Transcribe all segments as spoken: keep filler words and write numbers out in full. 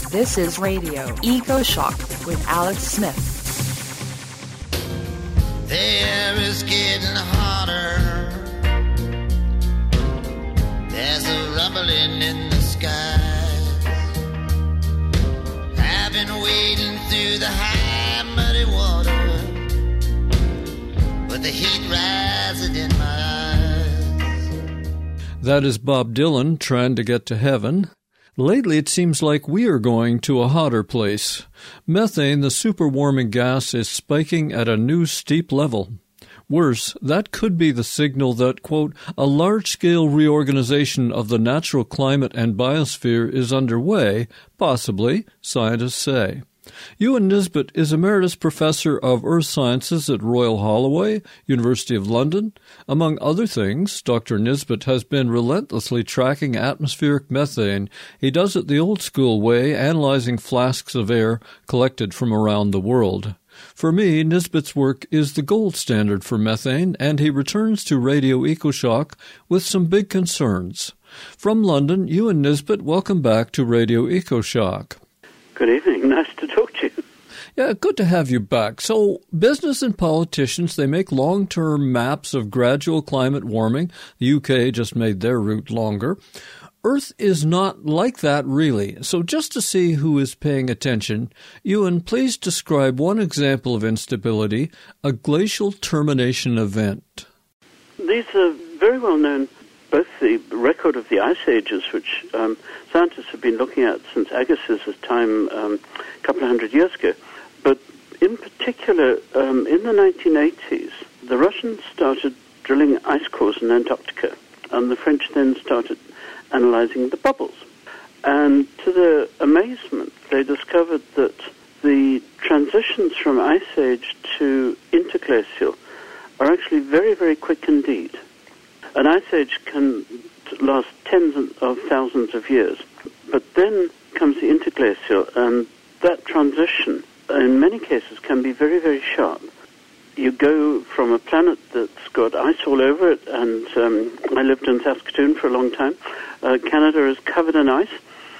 This is Radio Eco Shock with Alex Smith. The air is getting hotter. There's a rumbling in the skies. I've been wading through the high muddy water with the heat rising in my eyes. That is Bob Dylan trying to get to heaven. Lately, it seems like we are going to a hotter place. Methane, the superwarming gas, is spiking at a new steep level. Worse, that could be the signal that, quote, a large-scale reorganization of the natural climate and biosphere is underway, possibly, scientists say. Ewan Nisbet is Emeritus Professor of Earth Sciences at Royal Holloway, University of London. Among other things, Doctor Nisbet has been relentlessly tracking atmospheric methane. He does it the old-school way, analyzing flasks of air collected from around the world. For me, Nisbet's work is the gold standard for methane, and he returns to Radio EcoShock with some big concerns. From London, Ewan Nisbet, welcome back to Radio EcoShock. Good evening. Nice to talk to you. Yeah, good to have you back. So, business and politicians, they make long-term maps of gradual climate warming. The U K just made their route longer. Earth is not like that, really. So just to see who is paying attention, Ewan, please describe one example of instability, a glacial termination event. These are very well known, both the record of the ice ages, which um, scientists have been looking at since Agassiz's time um, a couple of hundred years ago, but in particular, um, in the nineteen eighties, the Russians started drilling ice cores in Antarctica, and the French then started analyzing the bubbles. And to their amazement, they discovered that the transitions from ice age to interglacial are actually very, very quick indeed. An ice age can last tens of thousands of years, but then comes the interglacial, and that transition, in many cases, can be very, very sharp. You go from a planet that's got ice all over it, and um, I lived in Saskatoon for a long time. Uh, Canada is covered in ice,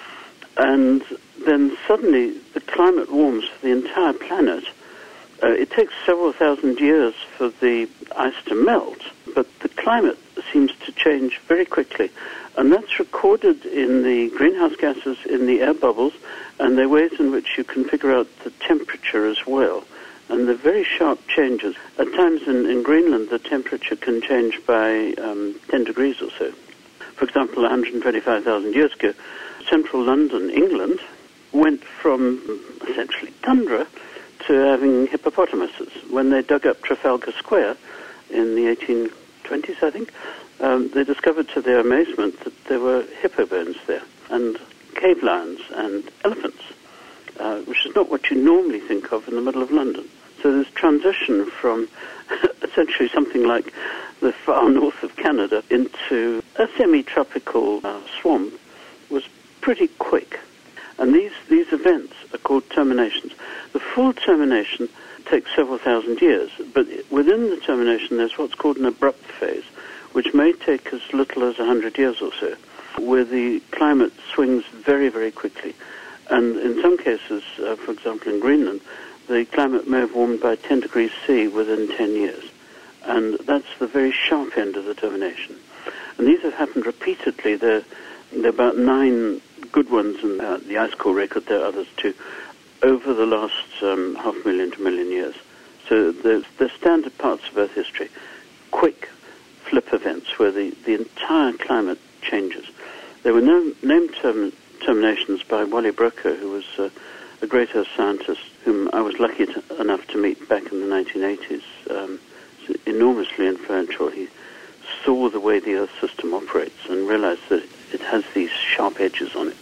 and then suddenly the climate warms for the entire planet. Uh, it takes several thousand years for the ice to melt, but the climate seems to change very quickly. And that's recorded in the greenhouse gases in the air bubbles, and there are ways in which you can figure out the temperature as well. And they're very sharp changes. At times in, in Greenland, the temperature can change by um, ten degrees or so. For example, one hundred twenty-five thousand years ago, central London, England, went from essentially tundra to having hippopotamuses. When they dug up Trafalgar Square in the eighteen twenties, I think, um, they discovered to their amazement that there were hippo bones there, and cave lions and elephants, uh, which is not what you normally think of in the middle of London. So this transition from essentially something like the far north of Canada into a semi-tropical uh, swamp was pretty quick. And these, these events are called terminations. The full termination takes several thousand years, but within the termination there's what's called an abrupt phase, which may take as little as one hundred years or so, where the climate swings very, very quickly. And in some cases, uh, for example in Greenland, the climate may have warmed by ten degrees C within ten years. And that's the very sharp end of the termination. And these have happened repeatedly. There, there are about nine good ones in uh, the ice core record. There are others too, over the last um, half million to million years. So there's the standard parts of Earth history, quick flip events where the, the entire climate changes. There were no named term, terminations by Wally Broecker, who was uh, a great Earth scientist whom I was lucky to, enough to meet back in the nineteen eighties. Um, enormously influential. He saw the way the Earth system operates and realized that it has these sharp edges on it.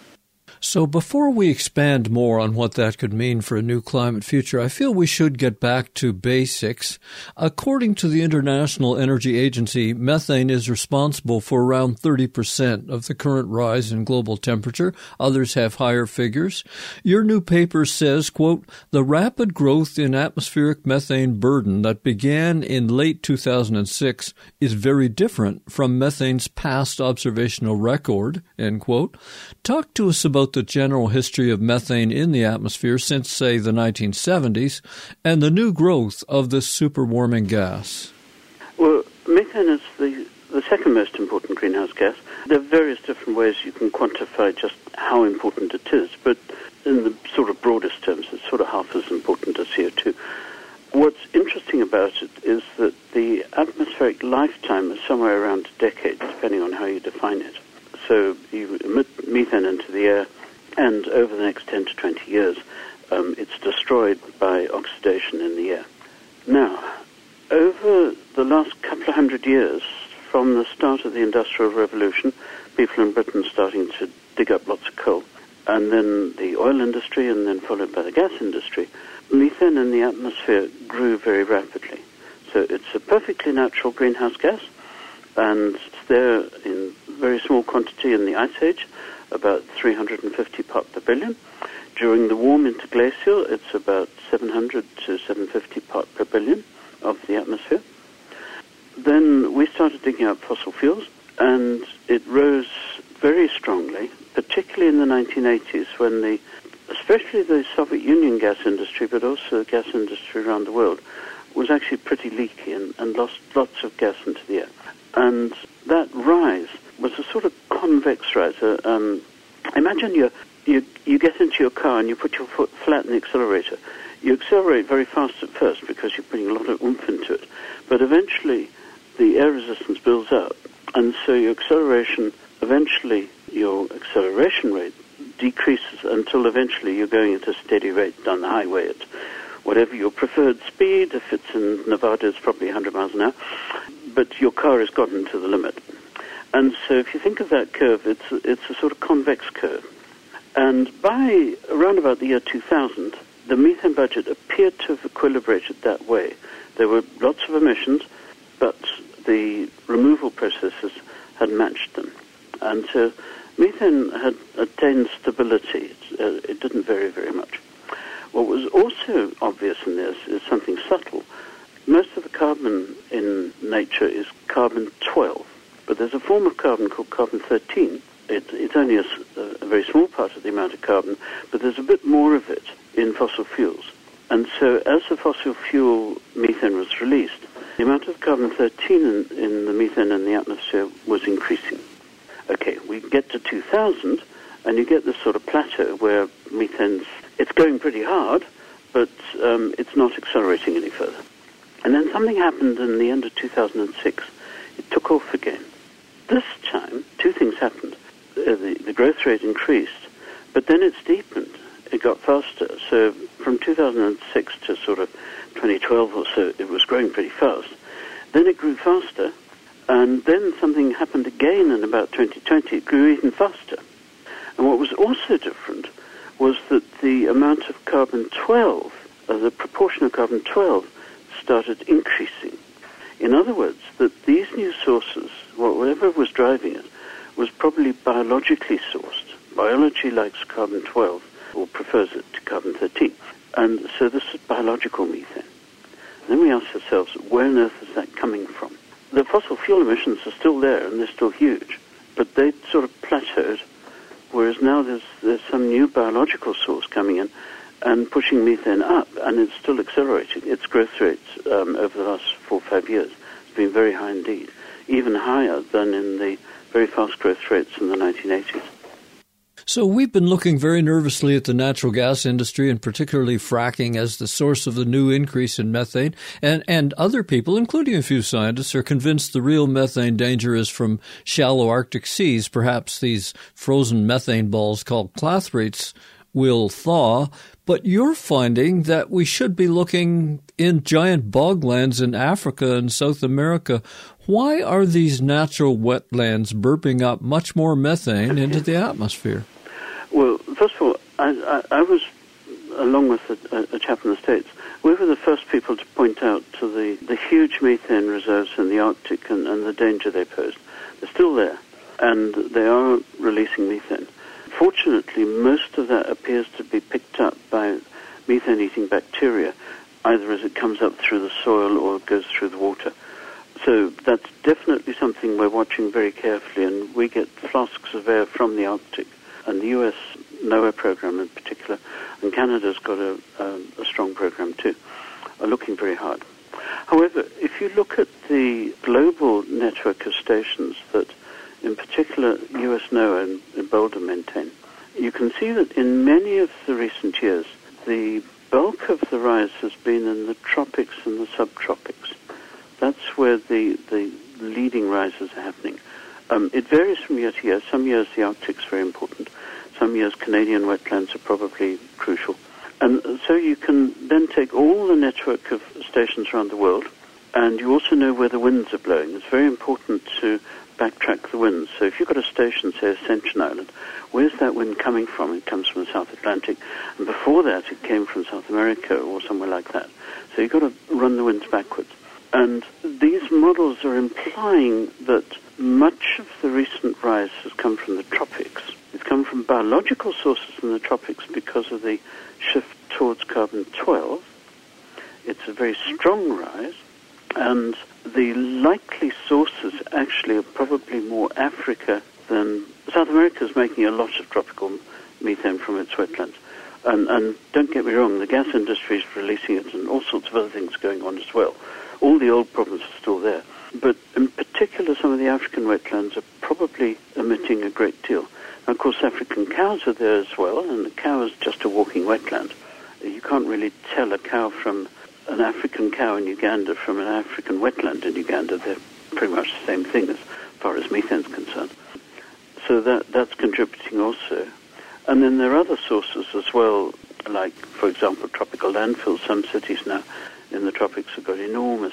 So before we expand more on what that could mean for a new climate future, I feel we should get back to basics. According to the International Energy Agency, methane is responsible for around thirty percent of the current rise in global temperature. Others have higher figures. Your new paper says, quote, the rapid growth in atmospheric methane burden that began in late two thousand six is very different from methane's past observational record, end quote. Talk to us about about the general history of methane in the atmosphere since, say, the nineteen seventies and the new growth of this superwarming gas? Well, methane is the, the second most important greenhouse gas. There are various different ways you can quantify just how important it is, but in the sort of broadest terms, it's sort of half as important as C O two. What's interesting about it is that the atmospheric lifetime is somewhere around a decade, depending on how you define it. So you emit methane into the air, and over the next ten to twenty years, um, it's destroyed by oxidation in the air. Now, over the last couple of hundred years, from the start of the Industrial Revolution, people in Britain starting to dig up lots of coal, and then the oil industry, and then followed by the gas industry, methane in the atmosphere grew very rapidly. So it's a perfectly natural greenhouse gas, and it's there in very small quantity in the Ice Age, about three hundred fifty part per billion. During the warm interglacial, it's about seven hundred to seven hundred fifty part per billion of the atmosphere. Then we started digging up fossil fuels, and it rose very strongly, particularly in the nineteen eighties, when the, especially the Soviet Union gas industry, but also the gas industry around the world, was actually pretty leaky and, and lost lots of gas into the air. And that rise was a sort of convex rise. Uh, um, imagine you, you you get into your car and you put your foot flat in the accelerator. You accelerate very fast at first because you're putting a lot of oomph into it, but eventually the air resistance builds up, and so your acceleration, eventually your acceleration rate decreases until eventually you're going at a steady rate down the highway at whatever your preferred speed. If it's in Nevada, it's probably one hundred miles an hour, but your car has gotten to the limit. And so if you think of that curve, it's, it's a sort of convex curve. And by around about the year two thousand, the methane budget appeared to have equilibrated that way. There were lots of emissions, but the removal processes had matched them. And so methane had attained stability. It, uh, it didn't vary very much. What was also obvious in this is something subtle. Most of the carbon in nature is carbon twelve, but there's a form of carbon called carbon thirteen. It, it's only a, a very small part of the amount of carbon, but there's a bit more of it in fossil fuels. And so as the fossil fuel methane was released, the amount of carbon thirteen in, in the methane in the atmosphere was increasing. Okay, we get to two thousand, and you get this sort of plateau where methane's, it's going pretty hard, but um, it's not accelerating any further. And then something happened in the end of two thousand six. It took off again. This time, two things happened. Uh, the, the growth rate increased, but then it steepened. It got faster. So from two thousand six to sort of twenty twelve or so, it was growing pretty fast. Then it grew faster, and then something happened again in about twenty twenty. It grew even faster. And what was also different was that the amount of carbon twelve, uh, the proportion of carbon twelve, started increasing. In other words, that these new sources, whatever was driving it, was probably biologically sourced. Biology likes carbon twelve, or prefers it to carbon thirteen. And so this is biological methane. Then we ask ourselves, where on earth is that coming from? The fossil fuel emissions are still there, and they're still huge, but they sort of plateaued, whereas now there's, there's some new biological source coming in and pushing methane up, and it's still accelerating. Its growth rate um, over the last four or five years has been very high indeed, even higher than in the very fast growth rates in the nineteen eighties. So we've been looking very nervously at the natural gas industry and particularly fracking as the source of the new increase in methane. And, and other people, including a few scientists, are convinced the real methane danger is from shallow Arctic seas. Perhaps these frozen methane balls called clathrates will thaw. But you're finding that we should be looking in giant boglands in Africa and South America. Why are these natural wetlands burping up much more methane into the atmosphere? Well, first of all, I, I, I was, along with a, a chap in the States, we were the first people to point out to the, the huge methane reserves in the Arctic and, and the danger they pose. They're still there, and they are releasing methane. Fortunately, most of that appears to be picked up by methane-eating bacteria, either as it comes up through the soil or goes through the water. So that's definitely something we're watching very carefully, and we get flasks of air from the Arctic. And the U S NOAA program in particular, and Canada's got a, a, a strong program too, are looking very hard. However, if you look at the global network of stations that, in particular, U S NOAA and, and Boulder maintain, you can see that in many of the recent years, the bulk of the rise has been in the tropics and the subtropics. That's where the, the leading rises are happening. Um, it varies from year to year. Some years the Arctic's very important. Some years Canadian wetlands are probably crucial. And so you can then take all the network of stations around the world, and you also know where the winds are blowing. It's very important to backtrack the winds. So if you've got a station, say Ascension Island, where's that wind coming from? It comes from the South Atlantic, and before that it came from South America or somewhere like that. So you've got to run the winds backwards. And these models are implying that much of the recent rise has come from the tropics. It's come from biological sources in the tropics because of the shift towards carbon twelve. It's a very strong rise, and the likely sources actually are probably more Africa than... South America is making a lot of tropical methane from its wetlands. And, and don't get me wrong, the gas industry is releasing it and all sorts of other things going on as well. All the old problems are still there. But in particular, some of the African wetlands are probably emitting a great deal. Now, of course, African cows are there as well, and the cow is just a walking wetland. You can't really tell a cow from an African cow in Uganda from an African wetland in Uganda. They're pretty much the same thing as far as methane is concerned. So that that's contributing also. And then there are other sources as well, like, for example, tropical landfills. Some cities now in the tropics have got enormous,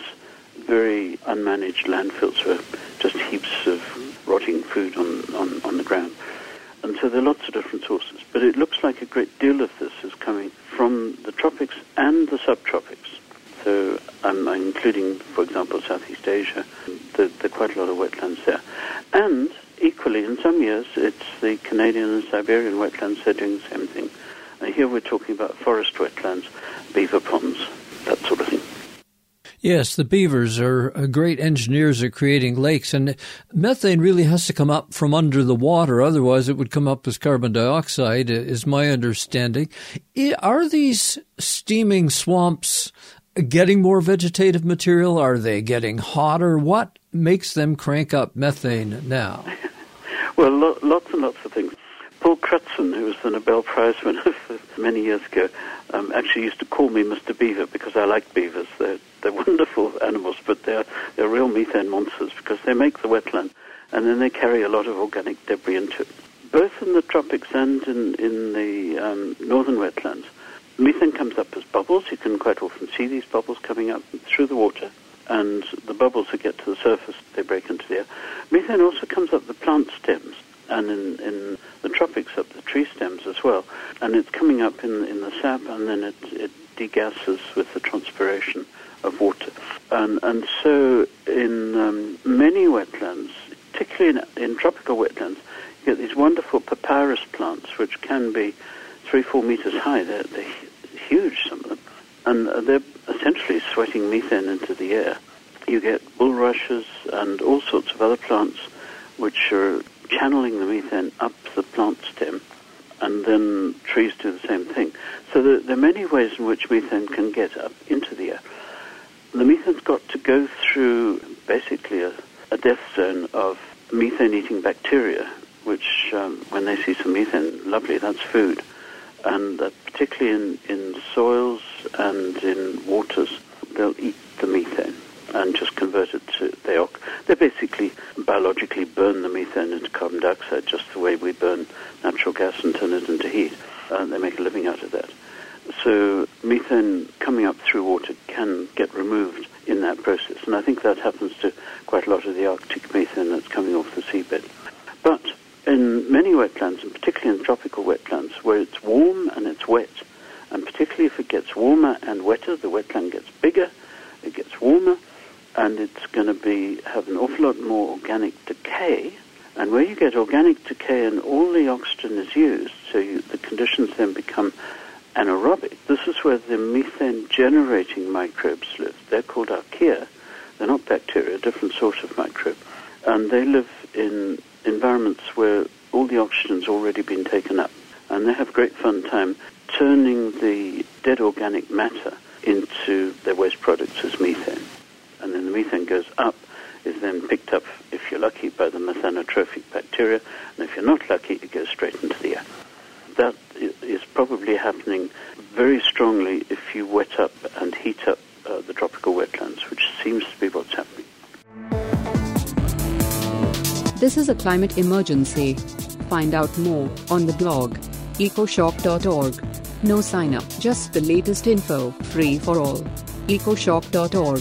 very unmanaged landfills where just heaps of rotting food on, on, on the ground. And so there are lots of different sources. But it looks like a great deal of this is coming from the tropics and the subtropics. So I'm including, for example, Southeast Asia. There, there are quite a lot of wetlands there. And equally, in some years, it's the Canadian and Siberian wetlands. They're doing the same thing. And here we're talking about forest wetlands, beaver ponds, that sort of thing. Yes, the beavers are great engineers at creating lakes, and methane really has to come up from under the water. Otherwise, it would come up as carbon dioxide, is my understanding. Are these steaming swamps getting more vegetative material? Are they getting hotter? What makes them crank up methane now? Well, lo- lots and lots of things. Paul Crutzen, who was the Nobel Prize winner many years ago, um, actually used to call me Mister Beaver because I like beavers. They're, they're wonderful animals, but they're, they're real methane monsters because they make the wetland and then they carry a lot of organic debris into it. Both in the tropics and in, in the um, northern wetlands, methane comes up as bubbles. You can quite often see these bubbles coming up through the water, and the bubbles that get to the surface, they break into the air. Methane also comes up the plant stems, and in, in the tropics up the tree stems as well. And it's coming up in, in the sap, and then it, it degasses with the transpiration of water. And, and so in um, many wetlands, particularly in, in tropical wetlands, you get these wonderful papyrus plants, which can be three, four meters high. They're, they're huge, some of them. And they're essentially sweating methane into the air. You get bulrushes and all sorts of other plants which are channeling the methane up the plant stem, and then trees do the same thing. So there, there are many ways in which methane can get up into the air. The methane's got to go through basically a, a death zone of methane-eating bacteria, which um, when they see some methane, lovely, that's food. And uh, particularly in, in soils and in waters, they'll eat the methane and just convert it to, they, they basically biologically burn the methane into carbon dioxide, just the way we burn natural gas and turn it into heat. And they make a living out of that. So methane coming up through water can get removed in that process. And I think that happens to quite a lot of the Arctic methane that's coming off the seabed. But in many wetlands, and particularly in tropical wetlands, where it's warm and it's wet, and particularly if it gets warmer and wetter, the wetland gets bigger, it gets warmer, and it's going to be have an awful lot more organic decay. And where you get organic decay and all the oxygen is used, so you, the conditions then become anaerobic. This is where the methane-generating microbes live. They're called archaea. They're not bacteria, a different sort of microbe. And they live in environments where all the oxygen's already been taken up. and they have a great fun time turning the dead organic matter into their waste products as methane. And then the methane goes up, is then picked up, if you're lucky, by the methanotrophic bacteria, and if you're not lucky, it goes straight into the air. That is probably happening very strongly if you wet up and heat up uh, the tropical wetlands, which seems to be what's happening. This is a climate emergency. Find out more on the blog ecoshock dot org. No sign up, just the latest info, free for all. ecoshock dot org.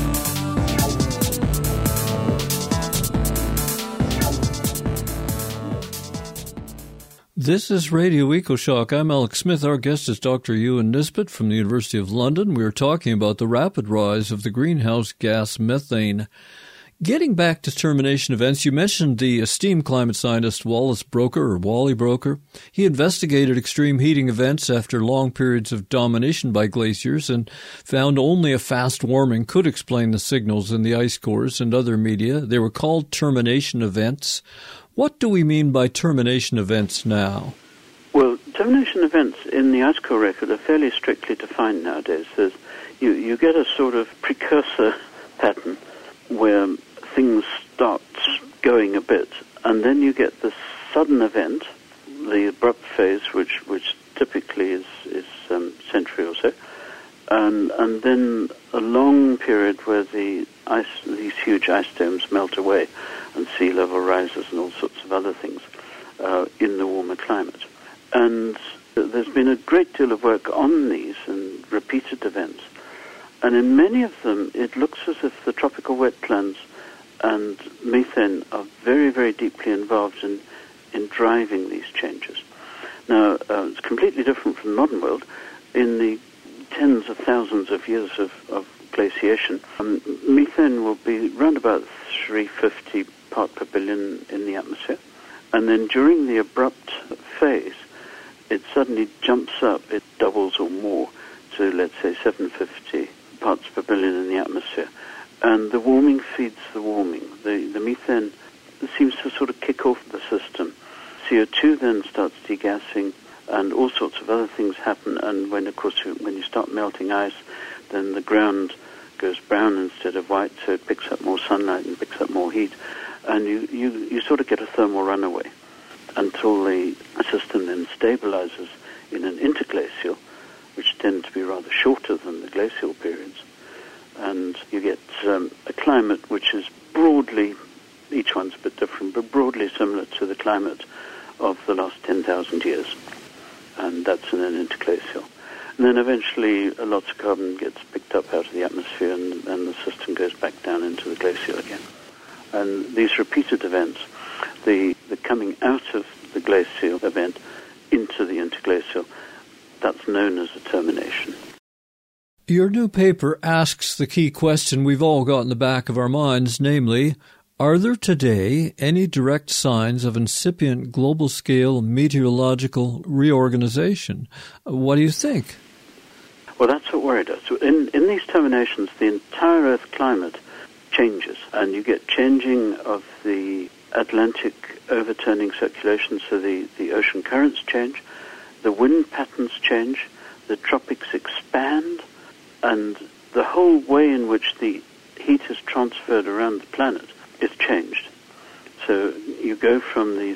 This is Radio EcoShock. I'm Alex Smith. Our guest is Doctor Ewan Nisbet from the University of London. We're talking about the rapid rise of the greenhouse gas methane. Getting back to termination events, you mentioned the esteemed climate scientist Wallace Broecker, or Wally Broecker. He investigated extreme heating events after long periods of domination by glaciers and found only a fast warming could explain the signals in the ice cores and other media. They were called termination events. What do we mean by termination events now? Well, termination events in the ice core record are fairly strictly defined nowadays. There's, you, you get a sort of precursor pattern where things start going a bit, and then you get the sudden event, the abrupt phase, which which typically is is um, century or so, and and then a long period where the ice, these huge ice domes melt away, and sea level rises and all sorts of other things uh, in the warmer climate. And there's been a great deal of work on these and repeated events. And in many of them, it looks as if the tropical wetlands and methane are very, very deeply involved in, in driving these changes. Now, uh, it's completely different from the modern world. In the tens of thousands of years of, of glaciation, um, methane will be around about three hundred fifty part per billion in the atmosphere. And then during the abrupt phase, it suddenly jumps up, it doubles or more to, let's say, seven hundred fifty parts per billion in the atmosphere. And the warming feeds the warming. The, the methane seems to sort of kick off the system. C O two then starts degassing, and all sorts of other things happen. And when, of course, you, when you start melting ice, then the ground goes brown instead of white, so it picks up more sunlight and picks up more heat. And you, you, you sort of get a thermal runaway until the system then stabilizes in an interglacial, which tend to be rather shorter than the glacial periods. And you get um, a climate which is broadly, each one's a bit different, but broadly similar to the climate of the last ten thousand years. And that's in an interglacial. And then eventually lots of carbon gets picked up out of the atmosphere, and, and the system goes back down into the glacial again. And these repeated events, the, the coming out of the glacial event into the interglacial, that's known as a termination. Your new paper asks the key question we've all got in the back of our minds, namely, are there today any direct signs of incipient global-scale meteorological reorganization? What do you think? Well, that's what worried us. In, in these terminations, the entire Earth climate changes, and you get changing of the Atlantic overturning circulation, so the, the ocean currents change, the wind patterns change, the tropics expand, and the whole way in which the heat is transferred around the planet is changed. So you go from these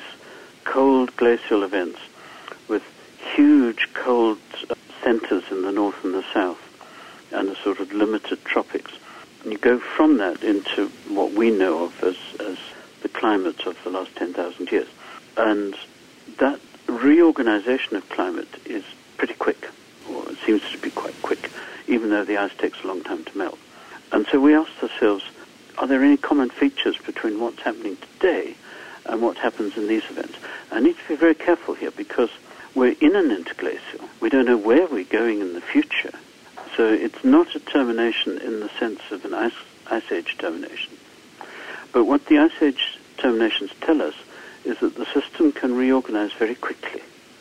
cold glacial events with huge cold centers in the north and the south and a sort of limited tropics. And you go from that into what we know of as, as the climate of the last ten thousand years. And that reorganization of climate is pretty quick, or it seems to be quite quick, even though the ice takes a long time to melt. And so we asked ourselves, are there any common features between what's happening today and what happens in these events? I need to be very careful here because we're in an interglacial. We don't know where we're going in the future. So it's not a termination in the sense of an ice, ice age termination. But what the ice age terminations tell us is that the system can reorganize very quickly.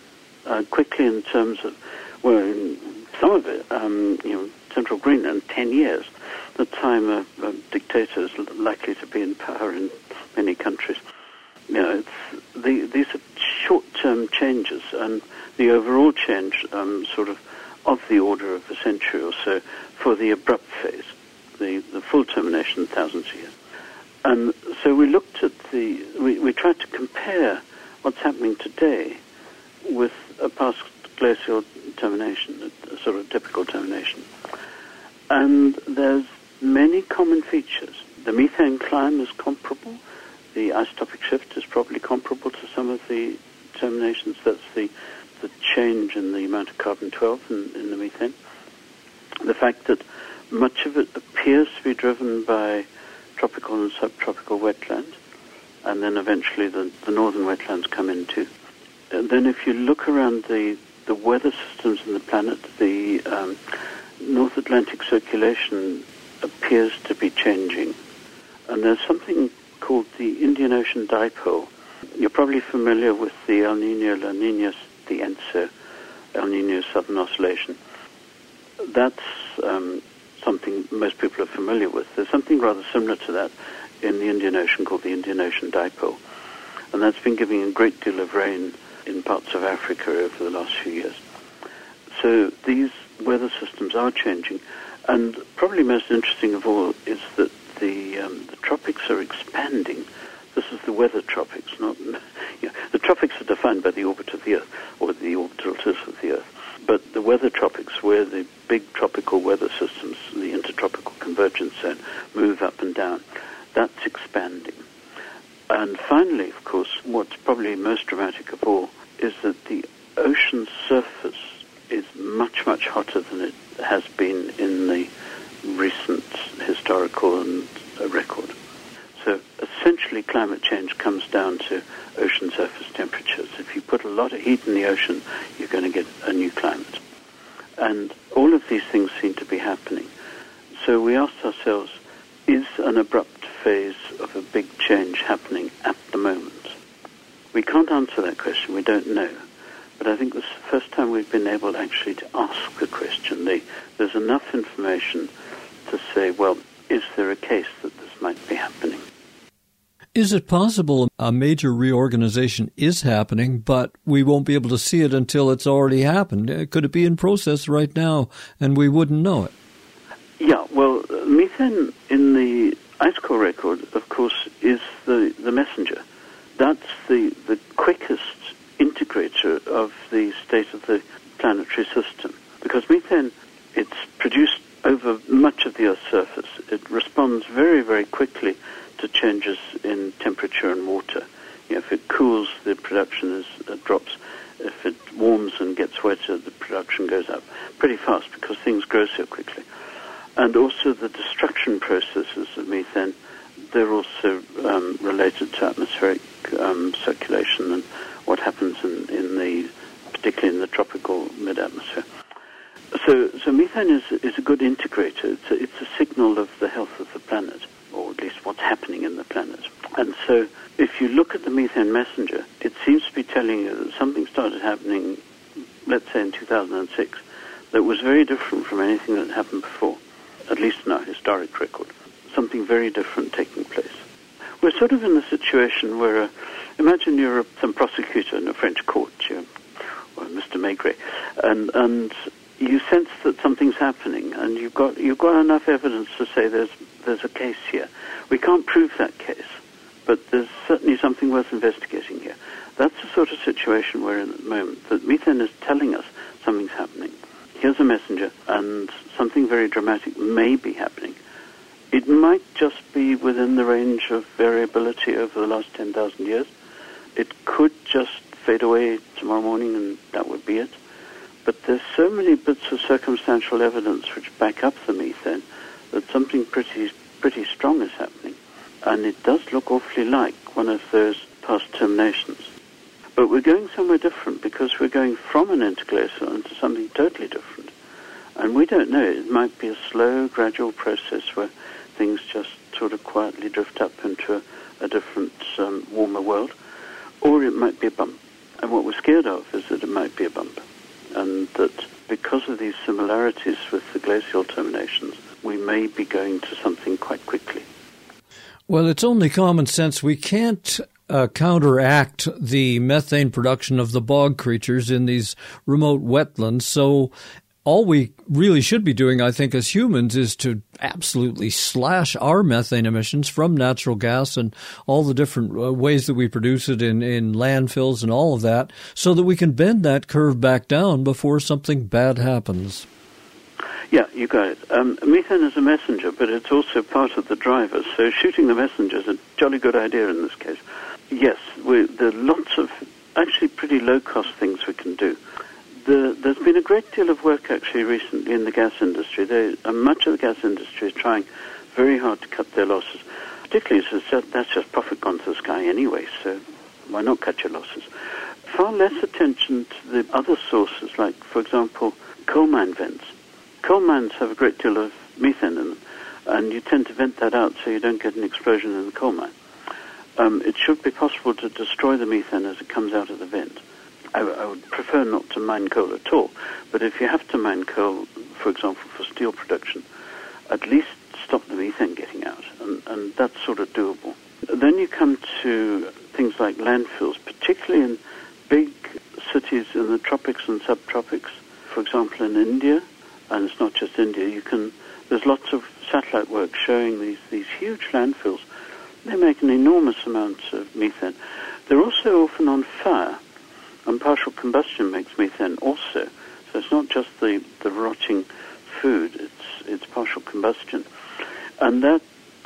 Uh, quickly in terms of, well, in some of it, um, you know, Central Greenland, ten years, the time a, a dictator is likely to be in power in many countries. You know, it's, the, these are short-term changes, and the overall change um, sort of of the order of a century or so for the abrupt phase, the, the full termination, thousands of years. And so we looked at the, we, we tried to compare what's happening today with a past glacial termination, a, a sort of typical termination. And there's many common features. The methane climb is comparable. The isotopic shift is probably comparable to some of the terminations. That's the, the change in the amount of carbon twelve in, in the methane. The fact that much of it appears to be driven by tropical and subtropical wetlands, and then eventually the, the northern wetlands come in too. And then if you look around the, the weather systems in the planet, the um, North Atlantic circulation appears to be changing. And there's something called the Indian Ocean Dipole. You're probably familiar with the El Niño, La Niña, the ENSO, El Niño Southern Oscillation. That's um, something most people are familiar with. There's something rather similar to that in the Indian Ocean called the Indian Ocean Dipole. And that's been giving a great deal of rain in parts of Africa over the last few years. So these weather systems are changing. And probably most interesting of all is that the, um, the tropics are expanding. This is the weather tropics, not you know, the tropics are defined by the orbit of the Earth, or the orbital disk of the Earth. But the weather tropics, where the big tropical weather systems, the intertropical convergence zone, move up and down, that's expanding. And finally, of course, what's probably most dramatic of all is that the ocean surface is much, much hotter than it has been in the recent historical and uh, record. So essentially climate change comes down to ocean surface temperatures. If you put a lot of heat in the ocean, you're going to get a new climate. And all of these things seem to be happening. So we asked ourselves, is an abrupt phase of a big change happening at the moment? We can't answer that question, we don't know. But I think this is the first time we've been able actually to ask the question. They, there's enough information to say, well, is there a case that this might be happening? Is it possible a major reorganization is happening, but we won't be able to see it until it's already happened? Could it be in process right now and we wouldn't know it? Yeah, well, methane in the ice core record, of course, is the, the messenger. That's the, the quickest integrator of the state of the planetary system. Because methane, it's produced over much of the Earth's surface. It responds very, very quickly to changes in temperature and water. You know, if it cools, the production is, uh, drops. If it warms and gets wetter, the production goes up pretty fast because things grow so quickly. And also the destruction processes of methane, they're also um, related to atmospheric um, circulation and what happens in, in the, particularly in the tropical mid-atmosphere. So, so methane is, is a good integrator. It's a, it's a signal of the health of the planet, or at least what's happening in the planet. And so if you look at the methane messenger, it seems to be telling you that something started happening, let's say in two thousand six, that was very different from anything that happened before, at least in our historic record. Something very different taking place. We're sort of in a situation where, uh, imagine you're a, some prosecutor in a French court, you're, or Mister Maigret, and, and you sense that something's happening, and you've got you've got enough evidence to say there's there's a case here. We can't prove that case, but there's certainly something worth investigating here. That's the sort of situation we're in at the moment, that methane is telling us something's happening. Here's a messenger, and something very dramatic may be happening. It might just be within the range of variability over the last ten thousand years. It could just fade away tomorrow morning, and that would be it. But there's so many bits of circumstantial evidence which back up the methane that something pretty pretty strong is happening. And it does look awfully like one of those past terminations. But we're going somewhere different because we're going from an interglacial into something totally different. And we don't know. It might be a slow, gradual process where things just sort of quietly drift up into a, a different, um, warmer world. Or it might be a bump. And what we're scared of is that it might be a bump. And that because of these similarities with the glacial terminations, we may be going to something quite quickly. Well, it's only common sense. We can't uh, counteract the methane production of the bog creatures in these remote wetlands. So all we really should be doing, I think, as humans is to absolutely slash our methane emissions from natural gas and all the different uh, ways that we produce it in, in landfills and all of that, so that we can bend that curve back down before something bad happens. Yeah, you got it. Um, methane is a messenger, but it's also part of the driver. So shooting the messenger is a jolly good idea in this case. Yes, we, there are lots of actually pretty low-cost things we can do. The, there's been a great deal of work actually recently in the gas industry. They, uh, much of the gas industry is trying very hard to cut their losses, particularly as just, that's just profit gone to the sky anyway, so why not cut your losses? Far less attention to the other sources, like, for example, coal mine vents. Coal mines have a great deal of methane in them, and you tend to vent that out so you don't get an explosion in the coal mine. Um, it should be possible to destroy the methane as it comes out of the vent. I, I would prefer not to mine coal at all, but if you have to mine coal, for example, for steel production, at least stop the methane getting out, and, and that's sort of doable. Then you come to things like landfills, particularly in big cities in the tropics and subtropics. For example, in India, and it's not just India, you can. There's lots of satellite work showing these, these huge landfills. They make an enormous amount of methane. They're also often on fire. And partial combustion makes methane also. So it's not just the, the rotting food, it's it's partial combustion. And that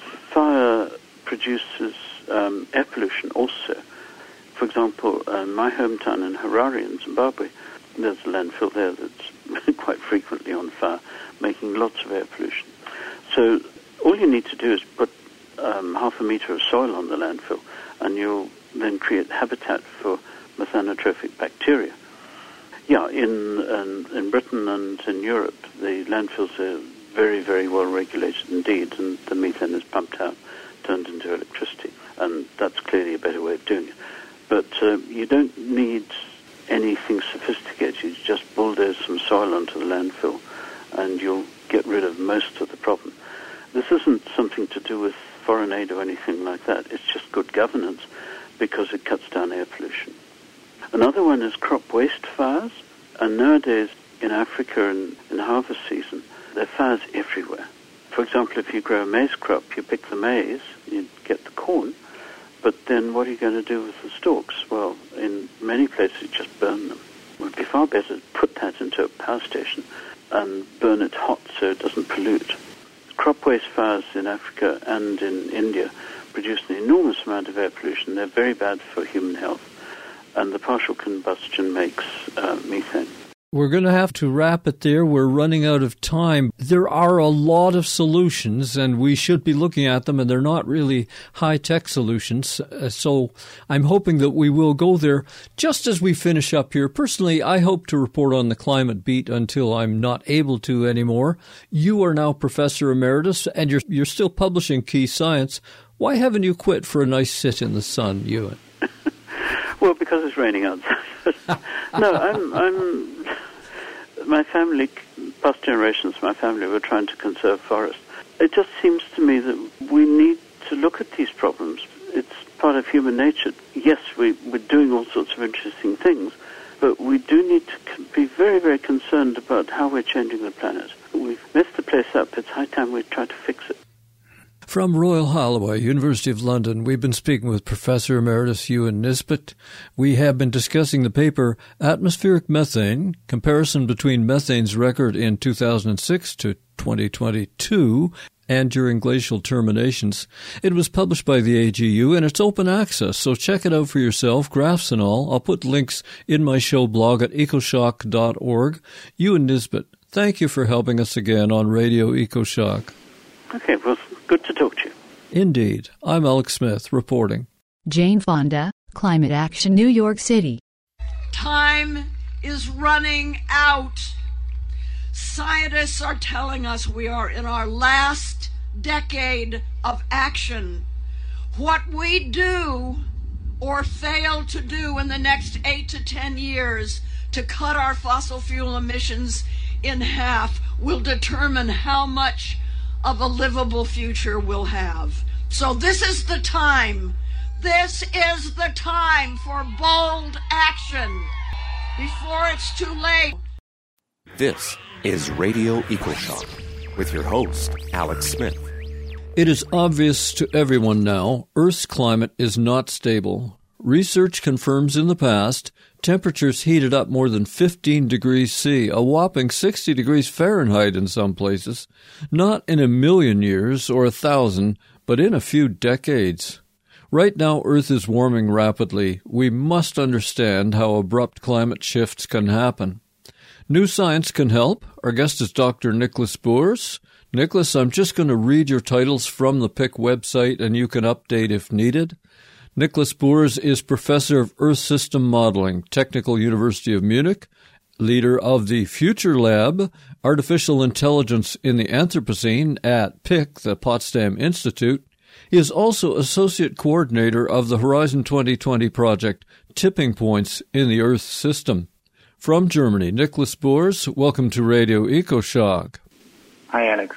fire produces um, air pollution also. For example, uh, my hometown in Harare in Zimbabwe, there's a landfill there that's quite frequently on fire, making lots of air pollution. So all you need to do is put um, half a meter of soil on the landfill, and you'll then create habitat for methanotrophic bacteria. Yeah, in, in in Britain and in Europe, the landfills are very, very well regulated indeed, and the methane is pumped out, turned into electricity, and that's clearly a better way of doing it. But uh, you don't need anything sophisticated. You just bulldoze some soil onto the landfill, and you'll get rid of most of the problem. This isn't something to do with foreign aid or anything like that. It's just good governance, because it cuts down air pollution. Another one is crop waste fires, and nowadays in Africa and in harvest season, there are fires everywhere. For example, if you grow a maize crop, you pick the maize, you get the corn, but then what are you going to do with the stalks? Well, in many places, you just burn them. It would be far better to put that into a power station and burn it hot so it doesn't pollute. Crop waste fires in Africa and in India produce an enormous amount of air pollution. They're very bad for human health. And the partial combustion makes uh, methane. We're going to have to wrap it there. We're running out of time. There are a lot of solutions, and we should be looking at them, and they're not really high-tech solutions. Uh, so I'm hoping that we will go there. Just as we finish up here, personally, I hope to report on the Climate Beat until I'm not able to anymore. You are now Professor Emeritus, and you're, you're still publishing Key Science. Why haven't you quit for a nice sit in the sun, Ewan? Well, because it's raining outside. no, I'm, I'm, my family, past generations of my family were trying to conserve forests. It just seems to me that we need to look at these problems. It's part of human nature. Yes, we, we're doing all sorts of interesting things, but we do need to be very, very concerned about how we're changing the planet. We've messed the place up. It's high time we try to fix it. From Royal Holloway, University of London, we've been speaking with Professor Emeritus Ewan Nisbet. We have been discussing the paper Atmospheric Methane, Comparison Between Methane's Record in two thousand six to twenty twenty-two and During Glacial Terminations. It was published by the A G U, and it's open access, so check it out for yourself, graphs and all. I'll put links in my show blog at ecoshock dot org. Ewan Nisbet, thank you for helping us again on Radio EcoShock. Okay, well, good to talk to you. Indeed. I'm Alex Smith, reporting. Jane Fonda, Climate Action, New York City. Time is running out. Scientists are telling us we are in our last decade of action. What we do or fail to do in the next eight to ten years to cut our fossil fuel emissions in half will determine how much of a livable future we'll have. So this is the time This is the time for bold action before it's too late. This is Radio EcoShock with your host, Alex Smith. It is obvious to everyone now, Earth's climate is not stable. Research confirms in the past, temperatures heated up more than fifteen degrees C, a whopping sixty degrees Fahrenheit in some places, not in a million years or a thousand, but in a few decades. Right now, Earth is warming rapidly. We must understand how abrupt climate shifts can happen. New Science can help. Our guest is Doctor Nicholas Boers. Nicholas, I'm just going to read your titles from the P I C website, and you can update if needed. Nicholas Boers is Professor of Earth System Modeling, Technical University of Munich, leader of the Future Lab, Artificial Intelligence in the Anthropocene at P I C, the Potsdam Institute. He is also Associate Coordinator of the Horizon twenty twenty project, Tipping Points in the Earth System. From Germany, Nicholas Boers, welcome to Radio EcoShock. Hi, Alex.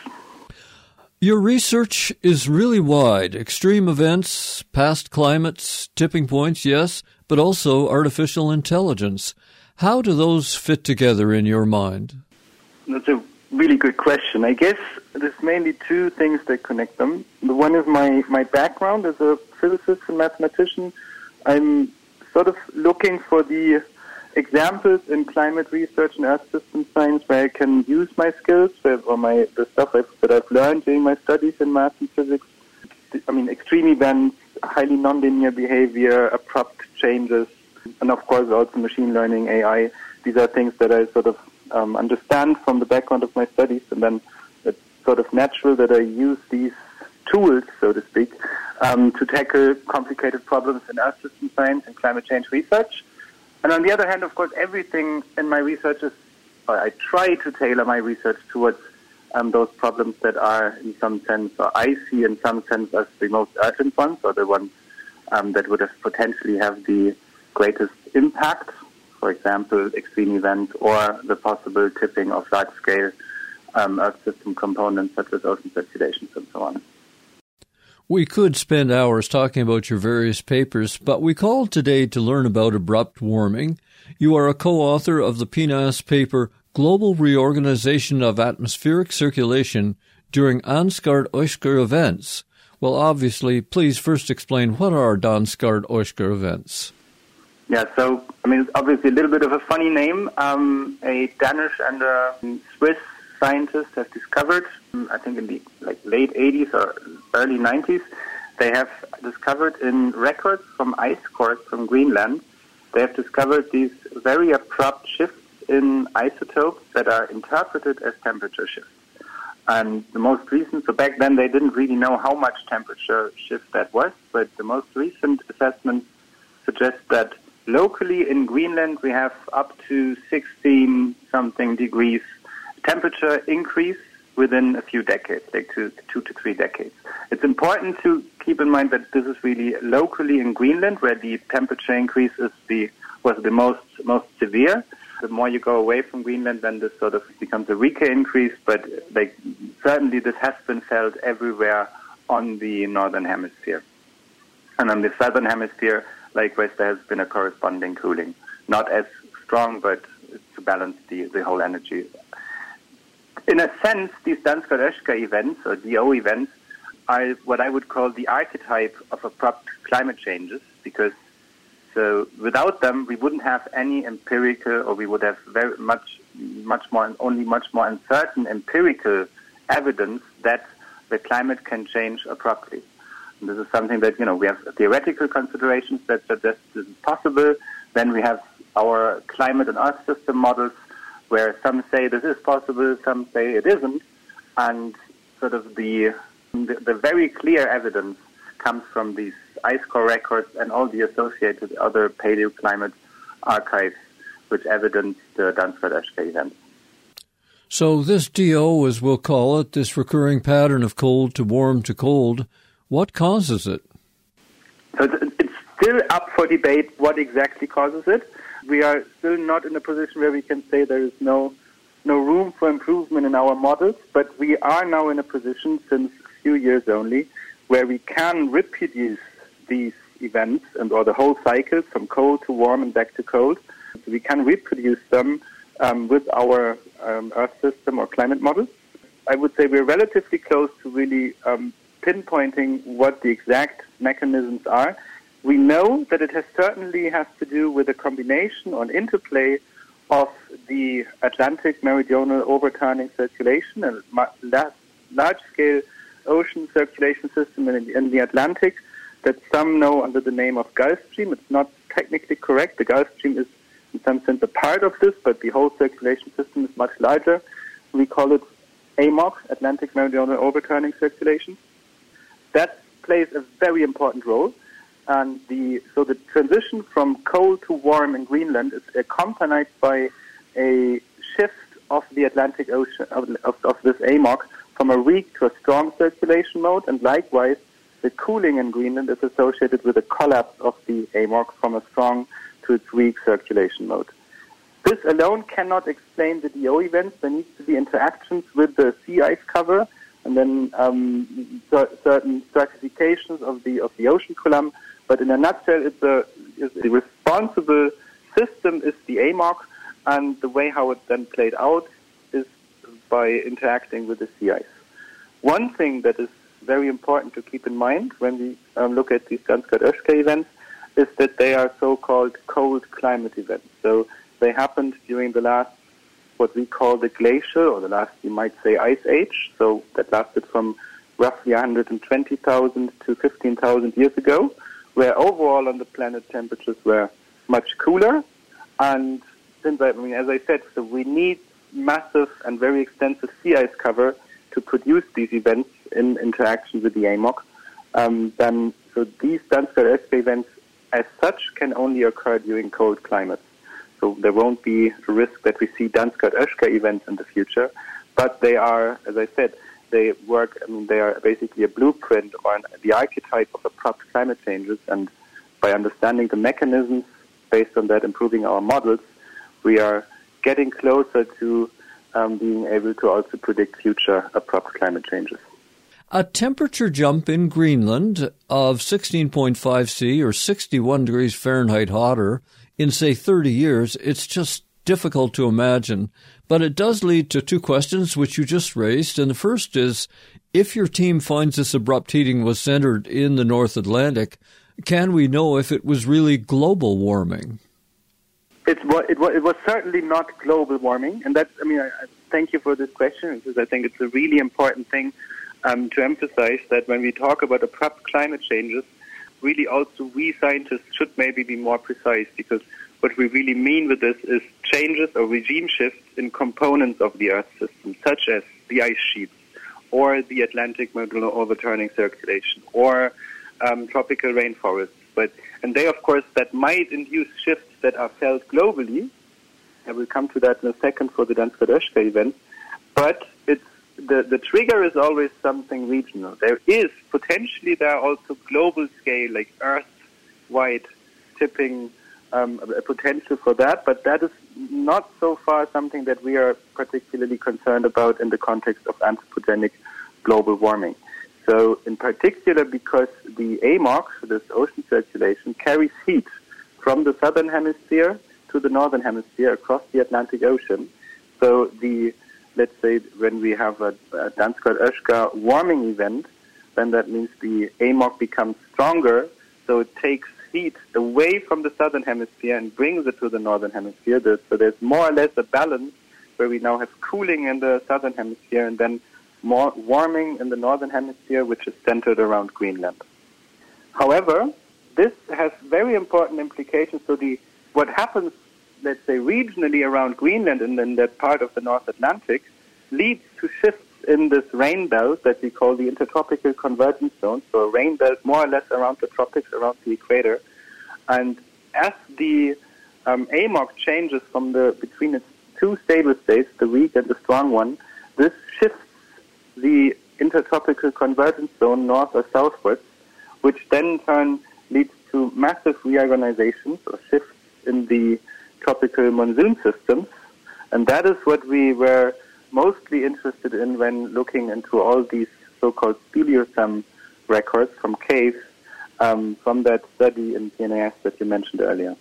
Your research is really wide. Extreme events, past climates, tipping points, yes, but also artificial intelligence. How do those fit together in your mind? That's a really good question. I guess there's mainly two things that connect them. The one is my, my background as a physicist and mathematician. I'm sort of looking for the examples in climate research and earth system science where I can use my skills, where, or my the stuff I've, that I've learned during my studies in math and physics. I mean, extreme events, highly nonlinear behavior, abrupt changes, and of course also machine learning, A I. These are things that I sort of um, understand from the background of my studies, and then it's sort of natural that I use these tools, so to speak, um, to tackle complicated problems in earth system science and climate change research. And on the other hand, of course, everything in my research is, or I try to tailor my research towards um, those problems that are in some sense, or I see in some sense as the most urgent ones, or the ones um, that would have potentially have the greatest impact. For example, extreme events or the possible tipping of large-scale um, Earth system components such as ocean circulations and so on. We could spend hours talking about your various papers, but we called today to learn about abrupt warming. You are a co-author of the P N A S paper Global Reorganization of Atmospheric Circulation During Ansgaard-Oeschger Events. Well, obviously, please first explain what are Ansgaard-Oeschger events. Yeah, so, I mean, it's obviously a little bit of a funny name. Um, a Danish and a Swiss scientist have discovered, I think in the like late eighties or early nineties, they have discovered in records from ice cores from Greenland, they have discovered these very abrupt shifts in isotopes that are interpreted as temperature shifts. And the most recent, so back then they didn't really know how much temperature shift that was, but the most recent assessments suggest that locally in Greenland we have up to sixteen something degrees temperature increase within a few decades, like two, two to three decades. It's important to keep in mind that this is really locally in Greenland, where the temperature increase is the was the most most severe. The more you go away from Greenland, then this sort of becomes a weaker increase. But like certainly, this has been felt everywhere on the northern hemisphere, and on the southern hemisphere, likewise, there has been a corresponding cooling, not as strong, but to balance the the whole energy. In a sense, these Ansgaard-Oeschger events, or D O events, are what I would call the archetype of abrupt climate changes, because so without them, we wouldn't have any empirical, or we would have very much, much more, only much more uncertain empirical evidence that the climate can change abruptly. And this is something that, you know, we have theoretical considerations that suggest this is possible. Then we have our climate and Earth system models, where some say this is possible, some say it isn't, and sort of the the, the very clear evidence comes from these ice core records and all the associated other paleoclimate archives which evidence the Ansgaard-Oeschger events. So this D O, as we'll call it, this recurring pattern of cold to warm to cold, what causes it? So it's still up for debate what exactly causes it. We are still not in a position where we can say there is no no room for improvement in our models, but we are now in a position since a few years only where we can reproduce these events and or the whole cycles from cold to warm and back to cold. So we can reproduce them um, with our um, Earth system or climate models. I would say we're relatively close to really um, pinpointing what the exact mechanisms are. We know that it has certainly has to do with a combination or an interplay of the Atlantic meridional overturning circulation and large-scale ocean circulation system in, in the Atlantic that some know under the name of Gulf Stream. It's not technically correct. The Gulf Stream is in some sense a part of this, but the whole circulation system is much larger. We call it A M O C, Atlantic Meridional Overturning Circulation. That plays a very important role. And the so the transition from cold to warm in Greenland is accompanied by a shift of the Atlantic Ocean, of, of, of this A M O C, from a weak to a strong circulation mode, and likewise, the cooling in Greenland is associated with a collapse of the A M O C from a strong to its weak circulation mode. This alone cannot explain the D O events. There needs to be interactions with the sea ice cover, and then um, cer- certain stratifications of the of the ocean column. But in a nutshell, it's a, it's the responsible system is the A M O C, and the way how it then played out is by interacting with the sea ice. One thing that is very important to keep in mind when we um, look at these Dansgaard-Oeschger events is that they are so-called cold climate events. So they happened during the last, what we call the glacial, or the last, you might say, ice age. So that lasted from roughly one hundred twenty thousand to fifteen thousand years ago, where overall on the planet temperatures were much cooler. And since, I mean, as I said, so we need massive and very extensive sea ice cover to produce these events in interaction with the A M O C. Um, then, so these Dansgaard-Oeschger events as such can only occur during cold climates. So there won't be a risk that we see Dansgaard-Oeschger events in the future, but they are, as I said, they work, I mean, they are basically a blueprint or an, the archetype of abrupt climate changes, and by understanding the mechanisms based on that, improving our models, we are getting closer to um, being able to also predict future abrupt climate changes. A temperature jump in Greenland of sixteen point five C or sixty-one degrees Fahrenheit hotter in, say, thirty years, it's just difficult to imagine. But it does lead to two questions which you just raised. And the first is, if your team finds this abrupt heating was centered in the North Atlantic, can we know if it was really global warming? It was, it was, it was certainly not global warming. And that's, I mean, I, I thank you for this question, because I think it's a really important thing um, to emphasize that when we talk about abrupt climate changes, really also we scientists should maybe be more precise, because what we really mean with this is changes or regime shifts in components of the Earth system, such as the ice sheets or the Atlantic meridional overturning circulation or um, tropical rainforests. But and they, of course, that might induce shifts that are felt globally. I will come to that in a second for the Dansgaard-Oeschger event. But it's the, the trigger is always something regional. There is, potentially, there are also global scale, like Earth-wide tipping um, a potential for that, but that is not so far something that we are particularly concerned about in the context of anthropogenic global warming. So in particular, because the A M O C, this ocean circulation, carries heat from the southern hemisphere to the northern hemisphere across the Atlantic Ocean. So the, let's say, when we have a, a Dansgaard-Oeschger warming event, then that means the A M O C becomes stronger, so it takes heat away from the southern hemisphere and brings it to the northern hemisphere. So there's more or less a balance where we now have cooling in the southern hemisphere and then more warming in the northern hemisphere, which is centered around Greenland. However, this has very important implications. So the what happens, let's say, regionally around Greenland and in that part of the North Atlantic leads to shifts in this rain belt that we call the intertropical convergence zone. So a rain belt more or less around the tropics, around the equator. And as the um, A M O C changes from the between its two stable states, the weak and the strong one, this shifts the intertropical convergence zone north or southwards, which then in turn leads to massive reorganizations or shifts in the tropical monsoon systems. And that is what we were mostly interested in when looking into all these so-called speleothem records from caves um, from that study in P N A S that you mentioned earlier.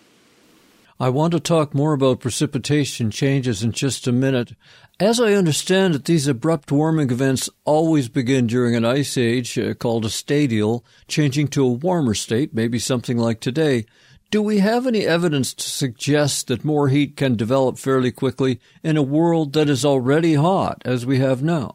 I want to talk more about precipitation changes in just a minute. As I understand it, these abrupt warming events always begin during an ice age uh, called a stadial, changing to a warmer state, maybe something like today. Do we have any evidence to suggest that more heat can develop fairly quickly in a world that is already hot, as we have now?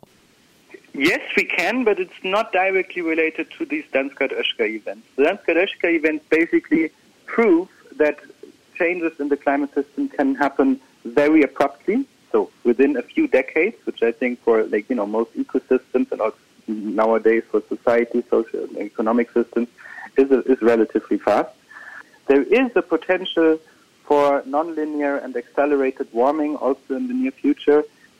Yes, we can, but it's not directly related to these Dansgaard-Oeschger events. The Dansgaard-Oeschger events basically prove that changes in the climate system can happen very abruptly, so within a few decades, which I think for like you know most ecosystems and also nowadays for society, social and economic systems is a, is relatively fast. There is a potential for nonlinear and accelerated warming also in the near future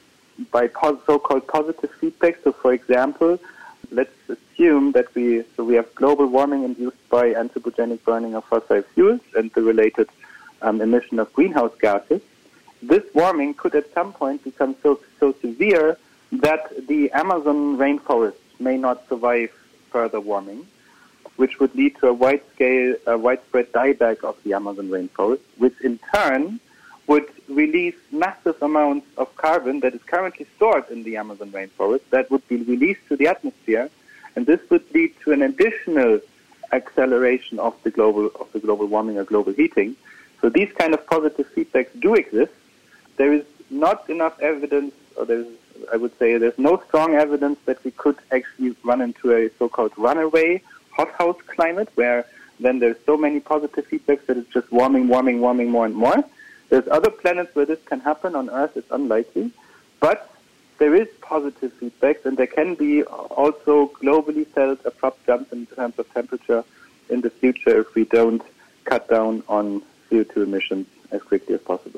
by pos- so-called positive feedback. So, for example, let's assume that we so we have global warming induced by anthropogenic burning of fossil fuels and the related um, emission of greenhouse gases. This warming could at some point become so so severe that the Amazon rainforest may not survive further warming, which would lead to a wide-scale, uh, widespread dieback of the Amazon rainforest, which in turn would release massive amounts of carbon that is currently stored in the Amazon rainforest that would be released to the atmosphere, and this would lead to an additional acceleration of the global of the global warming or global heating. So these kind of positive feedbacks do exist. There is not enough evidence, or there's, I would say, there's no strong evidence that we could actually run into a so-called runaway hothouse climate, where then there's so many positive feedbacks that it's just warming, warming, warming more and more. There's other planets where this can happen. On Earth, it's unlikely. But there is positive feedback, and there can be also globally felt abrupt jumps in terms of temperature in the future if we don't cut down on C O two emissions as quickly as possible.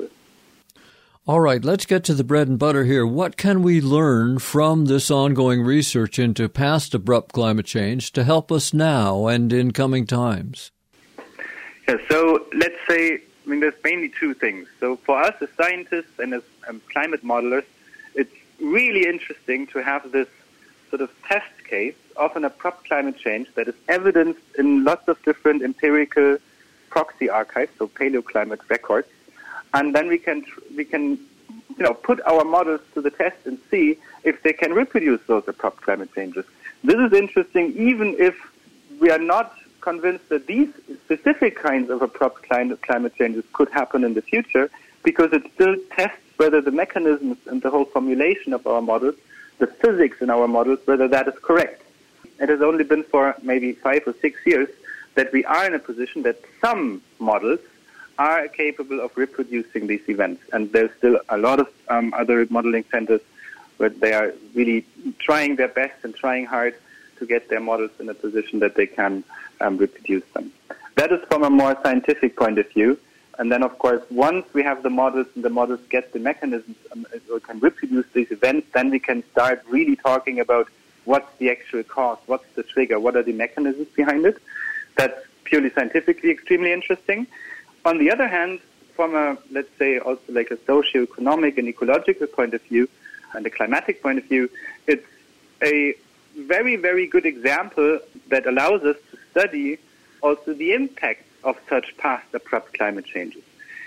All right, let's get to the bread and butter here. What can we learn from this ongoing research into past abrupt climate change to help us now and in coming times? Yeah, so let's say, I mean, there's mainly two things. So for us as scientists and as um, climate modelers, it's really interesting to have this sort of test case of an abrupt climate change that is evidenced in lots of different empirical proxy archives, so paleoclimate records. And then we can, we can, you know, put our models to the test and see if they can reproduce those abrupt climate changes. This is interesting, even if we are not convinced that these specific kinds of abrupt climate climate changes could happen in the future, because it still tests whether the mechanisms and the whole formulation of our models, the physics in our models, whether that is correct. It has only been for maybe five or six years that we are in a position that some models are capable of reproducing these events. And there's still a lot of um, other modeling centers where they are really trying their best and trying hard to get their models in a position that they can um, reproduce them. That is from a more scientific point of view. And then, of course, once we have the models and the models get the mechanisms um, or can reproduce these events, then we can start really talking about what's the actual cause, what's the trigger, what are the mechanisms behind it. That's purely scientifically extremely interesting. On the other hand, from a, let's say, also like a socio-economic and ecological point of view and a climatic point of view, it's a very, very good example that allows us to study also the impact of such past abrupt climate changes.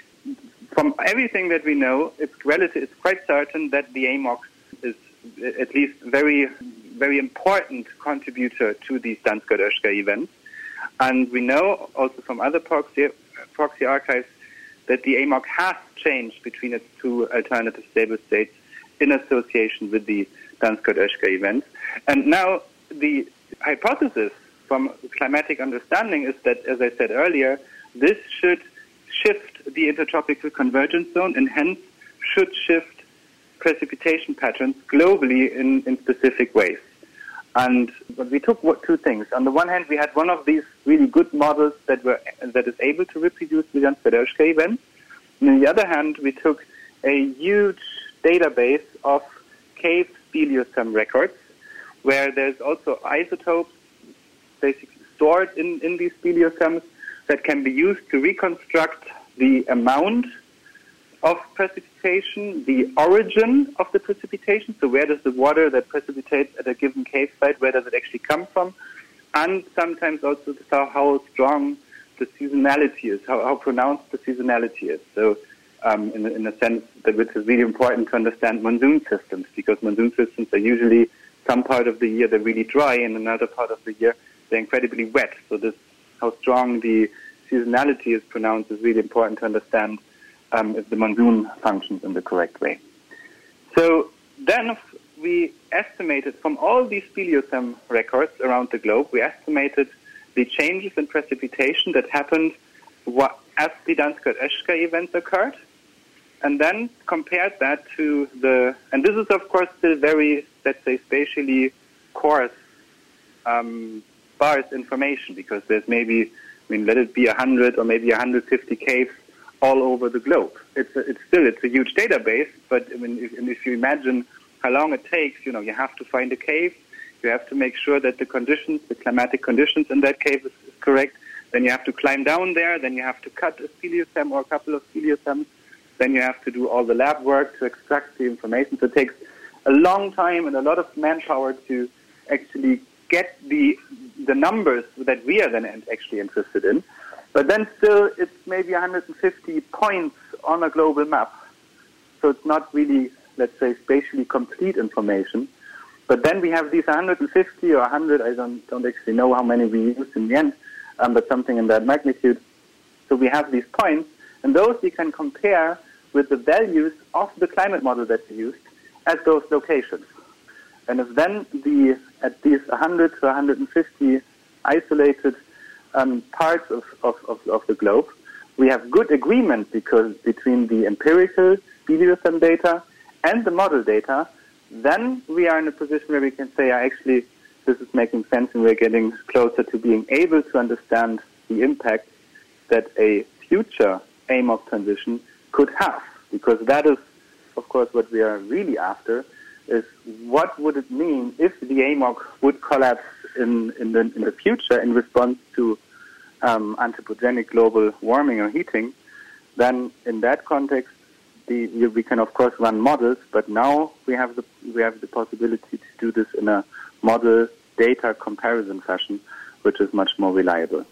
From everything that we know, it's relative, it's quite certain that the A M O X is at least very, very important contributor to these Dansgaard-Oeschger events. And we know also from other proxy, proxy archives that the A M O X has changed between its two alternative stable states in association with the Dansgaard-Oeschger events. And now the hypothesis from climatic understanding is that, as I said earlier, this should shift the intertropical convergence zone and hence should shift precipitation patterns globally in, in specific ways. And we took what, two things. On the one hand, we had one of these really good models that were that is able to reproduce the Dansgaard-Oeschger events. And on the other hand, we took a huge database of cave speleothem records, where there's also isotopes basically stored in, in these speleothems that can be used to reconstruct the amount of precipitation, the origin of the precipitation, so where does the water that precipitates at a given cave site, where does it actually come from, and sometimes also how, how strong the seasonality is, how, how pronounced the seasonality is. So um, in, in a sense that which is really important to understand monsoon systems, because monsoon systems are usually some part of the year they're really dry and another part of the year they're incredibly wet. So this, how strong the seasonality is pronounced is really important to understand um, if the monsoon functions in the correct way. So then we estimated from all these Speleothem records around the globe, we estimated the changes in precipitation that happened as the Danskar-Oeschger events occurred, and then compared that to the, and this is of course still very, let's say, spatially coarse, um, sparse information, because there's maybe, I mean, let it be one hundred or maybe one hundred fifty caves all over the globe. It's, a, it's still, it's a huge database, but I mean, if, and if you imagine how long it takes, you know, you have to find a cave, you have to make sure that the conditions, the climatic conditions in that cave is, is correct, then you have to climb down there, then you have to cut a Speleothem or a couple of Speleothems, then you have to do all the lab work to extract the information. So it takes a long time and a lot of manpower to actually get the the numbers that we are then actually interested in. But then still, it's maybe one hundred fifty points on a global map. So it's not really, let's say, spatially complete information. But then we have these one hundred fifty or one hundred, I don't, don't actually know how many we used in the end, um, but something in that magnitude. So we have these points, and those we can compare with the values of the climate model that we used at those locations. And if then the at these one hundred to one hundred fifty isolated um, parts of, of, of, of the globe, we have good agreement because between the empirical Speleothem data and the model data, then we are in a position where we can say, actually, this is making sense and we're getting closer to being able to understand the impact that a future A M O C transition could have. Because that is, of course, what we are really after, is what would it mean if the A M O C would collapse in, in, the, in the future in response to um, anthropogenic global warming or heating. Then in that context, the, we can of course run models, but now we have the we have the possibility to do this in a model data comparison fashion, which is much more reliable.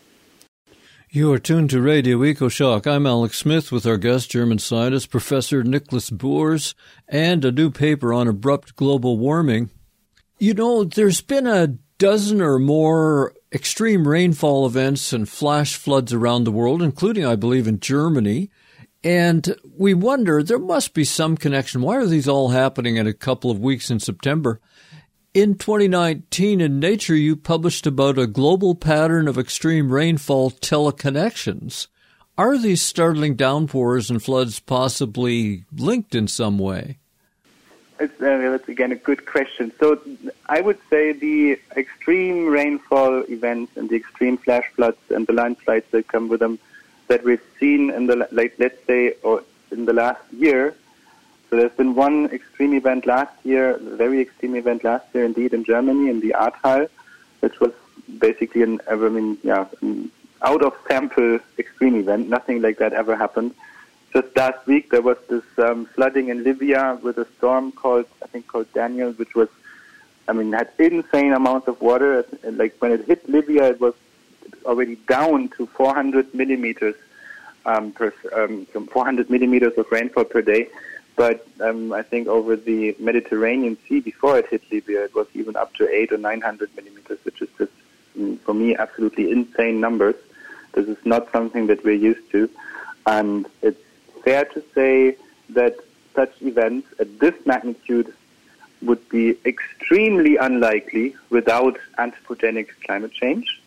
You are tuned to Radio EcoShock. I'm Alex Smith with our guest, German scientist Professor Nicholas Boers, and a new paper on abrupt global warming. You know, there's been a dozen or more extreme rainfall events and flash floods around the world, including, I believe, in Germany. And we wonder, there must be some connection. Why are these all happening in a couple of weeks in September? In twenty nineteen, in Nature, you published about a global pattern of extreme rainfall teleconnections. Are these startling downpours and floods possibly linked in some way? It's, uh, that's, again, a good question. So I would say the extreme rainfall events and the extreme flash floods and the landslides that come with them that we've seen in the, like, let's say, or in the last year. So there's been one extreme event last year, a very extreme event last year, indeed, in Germany, in the Ahrtal, which was basically an, I mean, yeah, an out-of-sample extreme event. Nothing like that ever happened. Just last week, there was this um, flooding in Libya with a storm called, I think, called Daniel, which was, I mean, had insane amounts of water. Like when it hit Libya, it was already down to four hundred millimeters um, per um, four hundred millimeters of rainfall per day. But um, I think over the Mediterranean Sea, before it hit Libya, it was even up to eight or nine hundred millimeters, which is just, for me, absolutely insane numbers. This is not something that we're used to, and it's fair to say that such events at this magnitude would be extremely unlikely without anthropogenic climate change.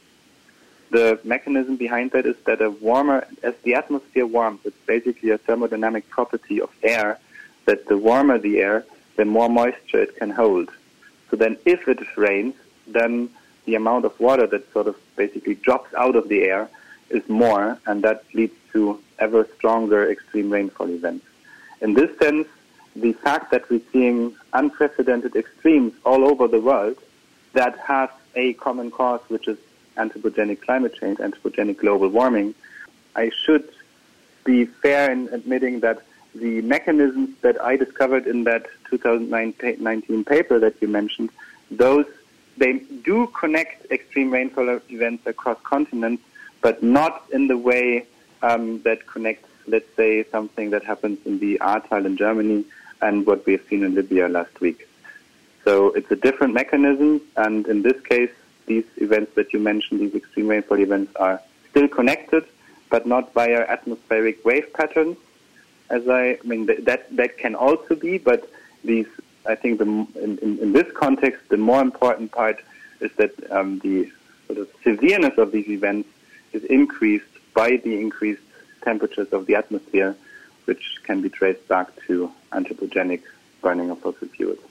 The mechanism behind that is that a warmer, as the atmosphere warms, it's basically a thermodynamic property of air, that the warmer the air, the more moisture it can hold. So then if it rains, then the amount of water that sort of basically drops out of the air is more, and that leads to ever stronger extreme rainfall events. In this sense, the fact that we're seeing unprecedented extremes all over the world that have a common cause, which is anthropogenic climate change, anthropogenic global warming, I should be fair in admitting that the mechanisms that I discovered in that two thousand nineteen paper that you mentioned, those they do connect extreme rainfall events across continents, but not in the way um, that connects, let's say, something that happens in the Ahrtal in Germany and what we have seen in Libya last week. So it's a different mechanism, and in this case, these events that you mentioned, these extreme rainfall events, are still connected, but not via atmospheric wave patterns. As I, I mean, th- that that can also be, but these, I think, the, in, in, in this context, the more important part is that um, the sort of severeness of these events is increased by the increased temperatures of the atmosphere, which can be traced back to anthropogenic burning of fossil fuels.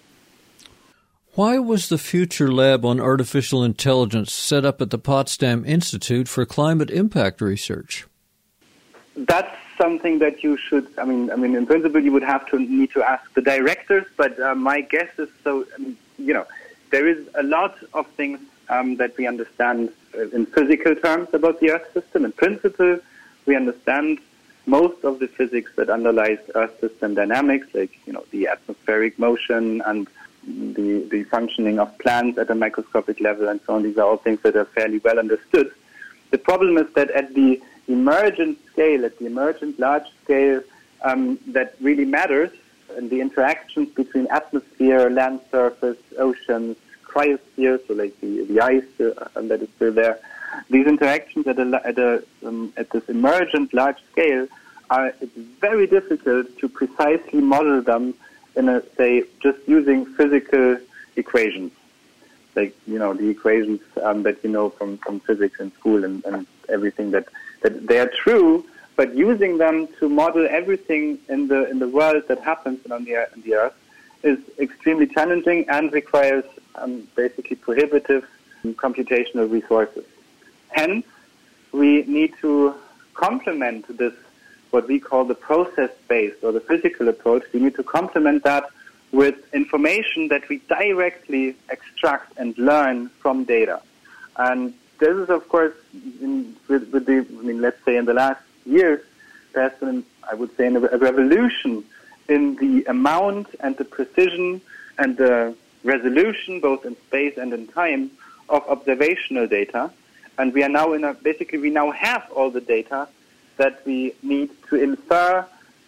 Why was the Future Lab on Artificial Intelligence set up at the Potsdam Institute for Climate Impact Research? That's something that you should, I mean, I mean, in principle, you would have to need to ask the directors, but uh, my guess is, so, you know, there is a lot of things um, that we understand in physical terms about the Earth system. In principle, we understand most of the physics that underlies Earth system dynamics, like, you know, the atmospheric motion and the, the functioning of plants at a microscopic level and so on. These are all things that are fairly well understood. The problem is that at the emergent scale, at the emergent large scale, um, that really matters, and the interactions between atmosphere, land surface, oceans, cryosphere, so like the, the ice uh, that is still there, these interactions at a, at a um, at this emergent large scale are, it's very difficult to precisely model them in a, say, just using physical equations, like, you know, the equations um, that you know from, from physics in school and, and everything, that, that they are true, but using them to model everything in the in the world that happens on the, on the Earth is extremely challenging and requires um, basically prohibitive computational resources. Hence, we need to complement this, what we call the process-based or the physical approach. We need to complement that with information that we directly extract and learn from data. And this is, of course, in, with, with the, I mean, let's say in the last years, there's been, I would say, a revolution in the amount and the precision and the resolution, both in space and in time, of observational data. And we are now in a, basically we now have all the data that we need to infer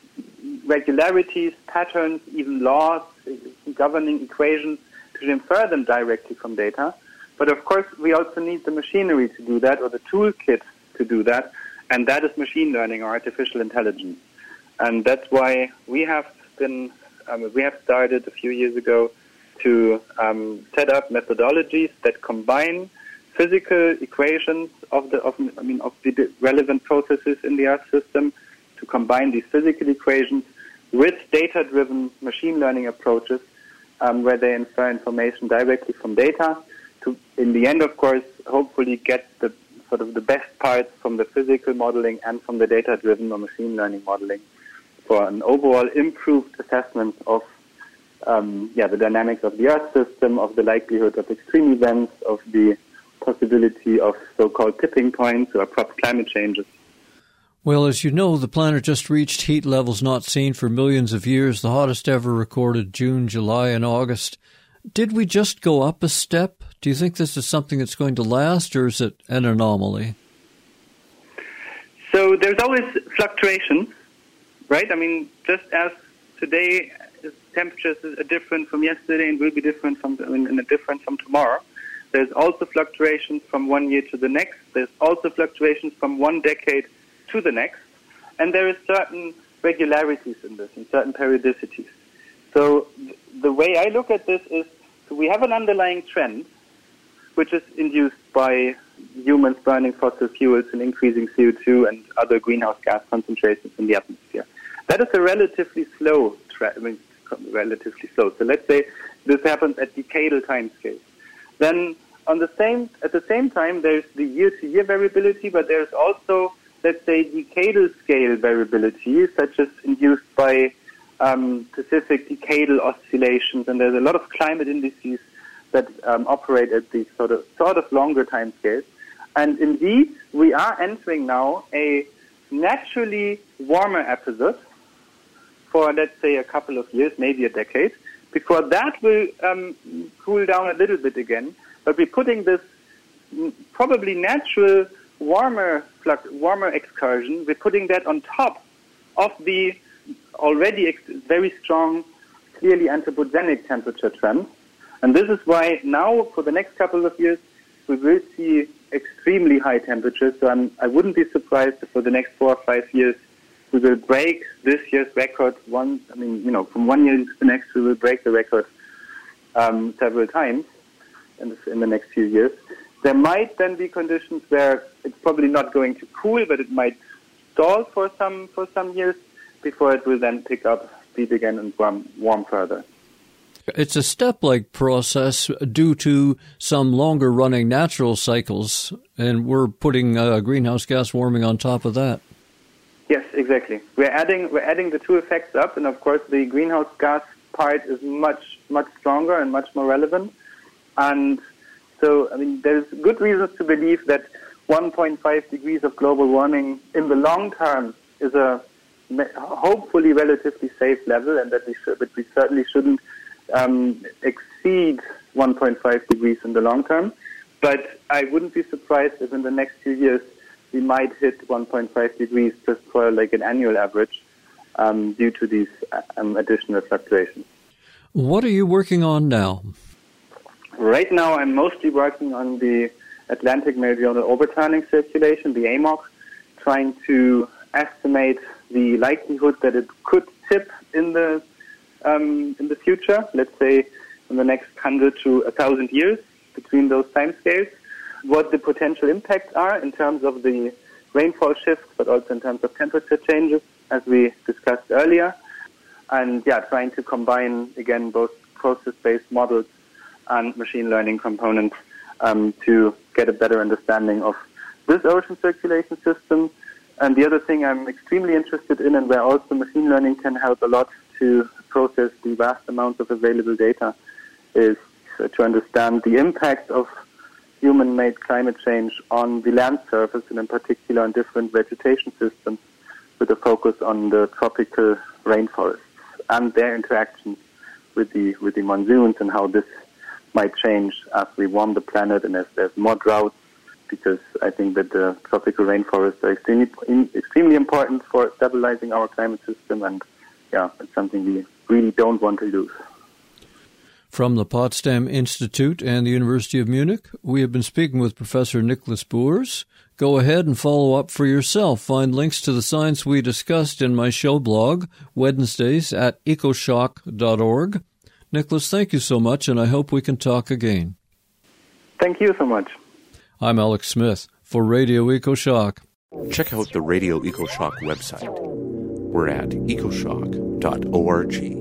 regularities, patterns, even laws, governing equations, to infer them directly from data. But of course, we also need the machinery to do that, or the toolkit to do that, and that is machine learning or artificial intelligence. And that's why we have been, um, we have started a few years ago to um, set up methodologies that combine physical equations of the, of, I mean, of the relevant processes in the Earth system, to combine these physical equations with data-driven machine learning approaches, um, where they infer information directly from data, to, in the end, of course, hopefully get the sort of the best parts from the physical modeling and from the data-driven or machine learning modeling for an overall improved assessment of um, yeah, the dynamics of the Earth system, of the likelihood of extreme events, of the possibility of so-called tipping points or abrupt climate changes. Well, as you know, the planet just reached heat levels not seen for millions of years, the hottest ever recorded June, July, and August. Did we just go up a step? Do you think this is something that's going to last, or is it an anomaly? So there's always fluctuations, right? I mean, just as today temperatures are different from yesterday and will be different from, I mean, and different from tomorrow, there's also fluctuations from one year to the next. There's also fluctuations from one decade to the next. And there is certain regularities in this and certain periodicities. So th- the way I look at this is, so we have an underlying trend, which is induced by humans burning fossil fuels and increasing C O two and other greenhouse gas concentrations in the atmosphere. That is a relatively slow trend, I mean, relatively slow. So let's say this happens at decadal timescales. Then on the same, at the same time, there's the year-to-year variability, but there's also, let's say, decadal scale variability, such as induced by um, specific decadal oscillations. And there's a lot of climate indices that um, operate at these sort of sort of longer timescales. And indeed, we are entering now a naturally warmer episode for, let's say, a couple of years, maybe a decade, before that will um, cool down a little bit again. but we're putting this probably natural warmer warmer excursion, we're putting that on top of the already ex- very strong, clearly anthropogenic temperature trend. And this is why now, for the next couple of years, we will see extremely high temperatures. So I'm, I wouldn't be surprised if for the next four or five years we will break this year's record. One, I mean, you know, from one year to the next, we will break the record um, several times in the, in the next few years. There might then be conditions where it's probably not going to cool, but it might stall for some for some years before it will then pick up speed again and warm, warm further. It's a step-like process due to some longer-running natural cycles, and we're putting uh, greenhouse gas warming on top of that. Yes, exactly. We're adding we're adding the two effects up, and of course the greenhouse gas part is much much stronger and much more relevant. And so, I mean, there's good reasons to believe that one point five degrees of global warming in the long term is a hopefully relatively safe level, and that we should, but we certainly shouldn't um, exceed one point five degrees in the long term. But I wouldn't be surprised if in the next few years we might hit one point five degrees just for like an annual average um, due to these um, additional fluctuations. What are you working on now? Right now, I'm mostly working on the Atlantic Meridional Overturning Circulation, the A M O C, trying to estimate the likelihood that it could tip in the um, in the future, let's say in the next hundred to a thousand years, between those timescales, what the potential impacts are in terms of the rainfall shifts, but also in terms of temperature changes, as we discussed earlier, and yeah, trying to combine again both process-based models and machine learning components um, to get a better understanding of this ocean circulation system. And the other thing I'm extremely interested in, and where also machine learning can help a lot to process the vast amounts of available data, is uh, to understand the impact of human-made climate change on the land surface, and in particular on different vegetation systems, with a focus on the tropical rainforests and their interactions with the with the monsoons, and how this might change as we warm the planet and as there's more droughts, because I think that the tropical rainforests are extremely, extremely important for stabilizing our climate system, and yeah, it's something we really don't want to lose. From the Potsdam Institute and the University of Munich, we have been speaking with Professor Nicholas Boers. Go ahead and follow up for yourself. Find links to the science we discussed in my show blog, Wednesdays at ecoshock dot org. Nicholas, thank you so much, and I hope we can talk again. Thank you so much. I'm Alex Smith for Radio EcoShock. Check out the Radio EcoShock website. We're at ecoshock dot org.